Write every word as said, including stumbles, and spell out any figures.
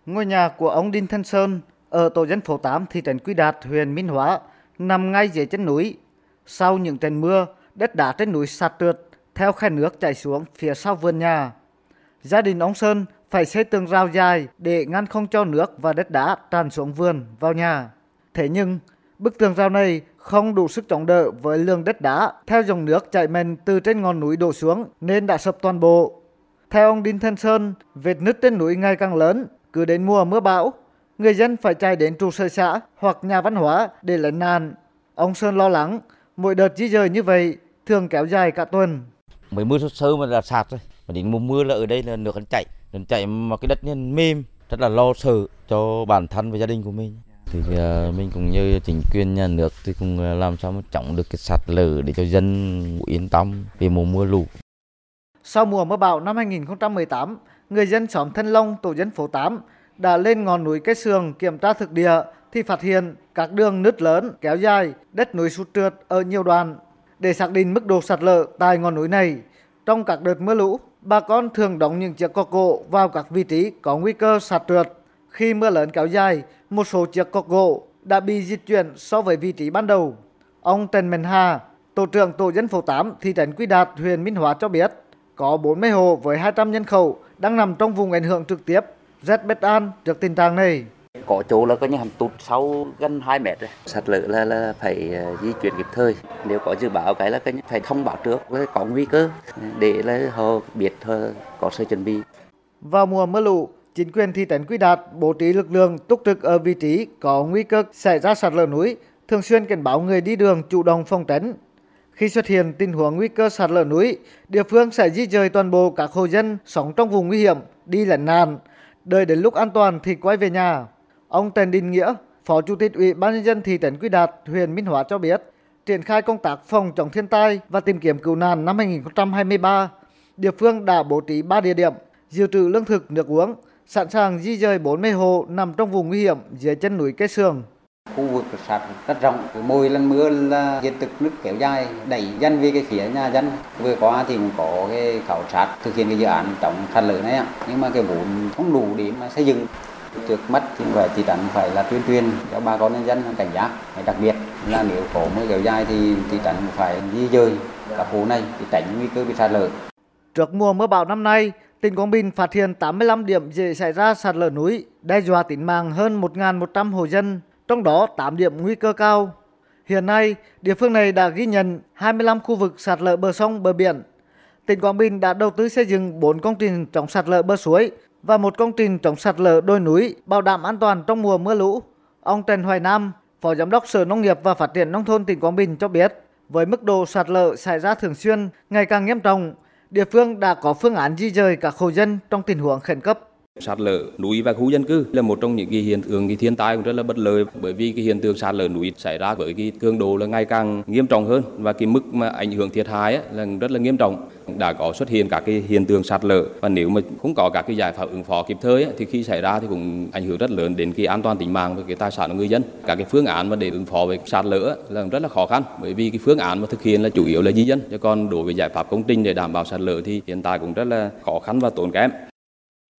Ngôi nhà của ông Đinh Thanh Sơn ở tổ dân phố tám, thị trấn Quy Đạt, huyện Minh Hóa nằm ngay dưới chân núi. Sau những trận mưa, đất đá trên núi sạt trượt theo khe nước chảy xuống phía sau vườn nhà. Gia đình ông Sơn phải xây tường rào dài để ngăn không cho nước và đất đá tràn xuống vườn vào nhà. Thế nhưng bức tường rào này không đủ sức chống đỡ với lượng đất đá theo dòng nước chảy mạnh từ trên ngọn núi đổ xuống nên đã sập toàn bộ. Theo ông Đinh Thanh Sơn, vết nứt trên núi ngày càng lớn, cứ đến mùa mưa bão, người dân phải chạy đến trụ sở xã hoặc nhà văn hóa để lánh nạn. Ông Sơn lo lắng mỗi đợt di dời như vậy thường kéo dài cả tuần. Mới mưa sơ mà là sạt rồi, mà đến mùa mưa là ở đây là nước nó chảy, nó chảy mà cái đất nhân mềm, rất là lo sợ cho bản thân và gia đình của mình. Thì uh, mình cũng như chính quyền nhà nước thì cũng làm sao mà chống được cái sạt lở để cho dân yên tâm về mùa mưa lũ. Sau mùa mưa bão năm hai nghìn không trăm mười tám, người dân xóm Thanh Long, tổ dân phố tám đã lên ngọn núi Cái Sường kiểm tra thực địa thì phát hiện các đường nứt lớn kéo dài, đất núi sụt trượt ở nhiều đoạn. Để xác định mức độ sạt lở tại ngọn núi này, trong các đợt mưa lũ, bà con thường đóng những chiếc cọc gỗ vào các vị trí có nguy cơ sạt trượt. Khi mưa lớn kéo dài, một số chiếc cọc gỗ đã bị di chuyển so với vị trí ban đầu. Ông Trần Mạnh Hà, tổ trưởng tổ dân phố tám, thị trấn Quy Đạt, huyện Minh Hóa cho biết, có bốn mươi hộ với hai trăm nhân khẩu đang nằm trong vùng ảnh hưởng trực tiếp, rất bất an trước tình trạng này. Có chỗ là có những hầm tụt sâu gần hai mét rồi, sạt lở là, là phải di chuyển kịp thời. Nếu có dự báo cái là cái phải thông báo trước, có nguy cơ để là họ biết họ có sự chuẩn bị. Vào mùa mưa lũ, chính quyền thị trấn Quy Đạt bố trí lực lượng túc trực ở vị trí có nguy cơ xảy ra sạt lở núi, thường xuyên cảnh báo người đi đường chủ động phòng tránh. Khi xuất hiện tình huống nguy cơ sạt lở núi, địa phương sẽ di dời toàn bộ các hộ dân sống trong vùng nguy hiểm đi lánh nạn, đợi đến lúc an toàn thì quay về nhà. Ông Trần Đình Nghĩa, Phó Chủ tịch Ủy ban nhân dân thị trấn Quy Đạt, huyện Minh Hóa cho biết, triển khai công tác phòng chống thiên tai và tìm kiếm cứu nạn năm hai nghìn không trăm hai mươi ba, địa phương đã bố trí ba địa điểm dự trữ lương thực, nước uống, sẵn sàng di dời bốn mươi hộ nằm trong vùng nguy hiểm dưới chân núi Cái Sường. Khu vực sạt rất rộng, mỗi lần mưa là diện tích nước kéo dài đẩy dân về cái phía nhà dân. Vừa qua thì cũng có cái khảo sát thực hiện cái dự án chống sạt lở này, nhưng mà cái vốn không đủ để mà xây dựng. Trước mắt thì phải thị trấn phải là tuyên truyền cho bà con nhân dân cảnh giác, đặc biệt là nếu có mưa kéo dài thì thị trấn phải di dời các hộ này để tránh nguy cơ bị sạt lở. Trước mùa mưa bão năm nay, tỉnh Quảng Bình phát hiện tám mươi lăm điểm dễ xảy ra sạt lở núi, đe dọa tính mạng hơn một nghìn một trăm hộ dân, trong đó tám điểm nguy cơ cao. Hiện nay, địa phương này đã ghi nhận hai mươi lăm khu vực sạt lở bờ sông, bờ biển. Tỉnh Quảng Bình đã đầu tư xây dựng bốn công trình chống sạt lở bờ suối và một công trình chống sạt lở đồi núi bảo đảm an toàn trong mùa mưa lũ. Ông Trần Hoài Nam, Phó Giám đốc Sở Nông nghiệp và Phát triển Nông thôn tỉnh Quảng Bình cho biết, với mức độ sạt lở xảy ra thường xuyên, ngày càng nghiêm trọng, địa phương đã có phương án di dời các hộ dân trong tình huống khẩn cấp. Sạt lở núi và khu dân cư là một trong những cái hiện tượng cái thiên tai cũng rất là bất lợi, bởi vì cái hiện tượng sạt lở núi xảy ra với cái cường độ là ngày càng nghiêm trọng hơn và cái mức mà ảnh hưởng thiệt hại ấy là rất là nghiêm trọng. Đã có xuất hiện các cái hiện tượng sạt lở và nếu mà không có các cái giải pháp ứng phó kịp thời ấy, thì khi xảy ra thì cũng ảnh hưởng rất lớn đến cái an toàn tính mạng và cái tài sản của người dân. Các cái phương án mà để ứng phó với sạt lở là rất là khó khăn, bởi vì cái phương án mà thực hiện là chủ yếu là di dân, chứ còn đối với giải pháp công trình để đảm bảo sạt lở thì hiện tại cũng rất là khó khăn và tốn kém.